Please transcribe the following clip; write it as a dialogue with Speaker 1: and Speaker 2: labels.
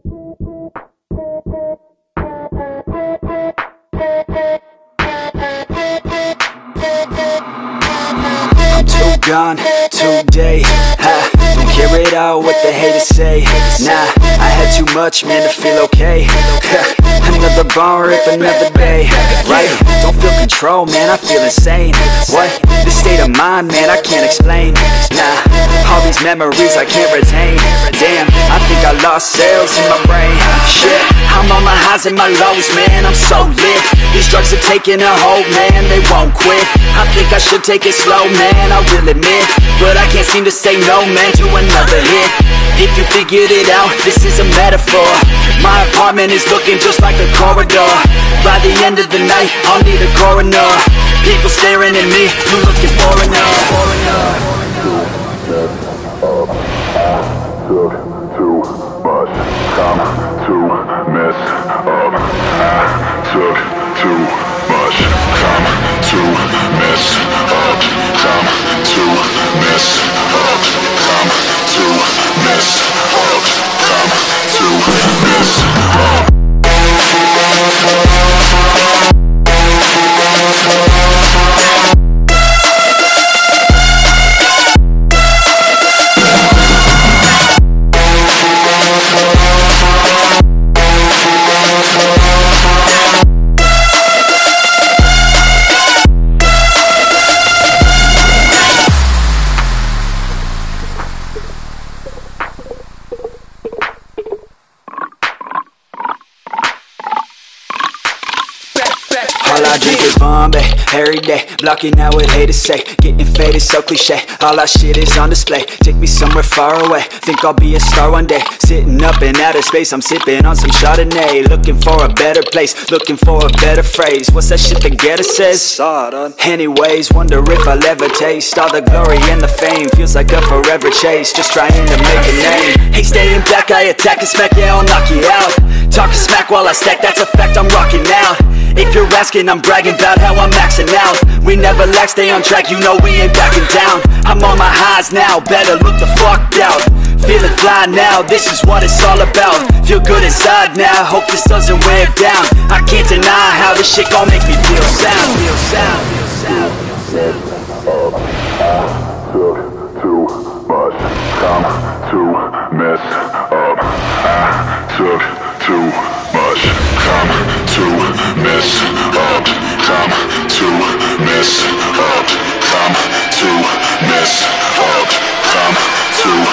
Speaker 1: I'm too gone today. Don't care at all what the haters say. Nah, I had too much, man, to feel okay. Another bar, rip another day. Right? Don't feel control, man, I feel insane. What? This state of mind, man, I can't explain. Nah, all these memories I can't retain. Damn, I think I lost cells in my brain. Shit, I'm on my highs and my lows, man, I'm so lit. These drugs are taking a hold, man, they won't quit. I think I should take it slow, man, I will admit. But I can't seem to say no, man, to another hit. If you figured it out, this is a metaphor. My apartment is looking just like a corridor. By the end of the night, I'll need a coroner. People staring at me, you looking foreigner.
Speaker 2: Took too much time to mess up. I took too much time to mess up. Time to mess up. Time to mess up. Time to mess up.
Speaker 1: All I drink is Bombay, every day, blocking out what haters say. Getting faded, so cliche, all our shit is on display. Take me somewhere far away, think I'll be a star one day. Sitting up in outer space, I'm sipping on some Chardonnay. Looking for a better place, looking for a better phrase. What's that shit that Guetta says? Anyways, wonder if I'll ever taste all the glory and the fame. Feels like a forever chase, just trying to make a name. Hey, staying back, I attack and smack, yeah, I'll knock you out. Talking smack while I stack, that's a fact, I'm rocking out. If you're asking, I'm bragging about how I'm maxing out. We never lack, stay on track, you know we ain't backing down. I'm on my highs now, better look the fuck out. Feeling fly now, this is what it's all about. Feel good inside now, hope this doesn't wear down. I can't deny how this shit gon' make me feel sound. Feel sound, feel sound, feel sound.
Speaker 2: Took too much time to mess up. I took too much time to mess up. Time to mess up. Time to mess up. Time to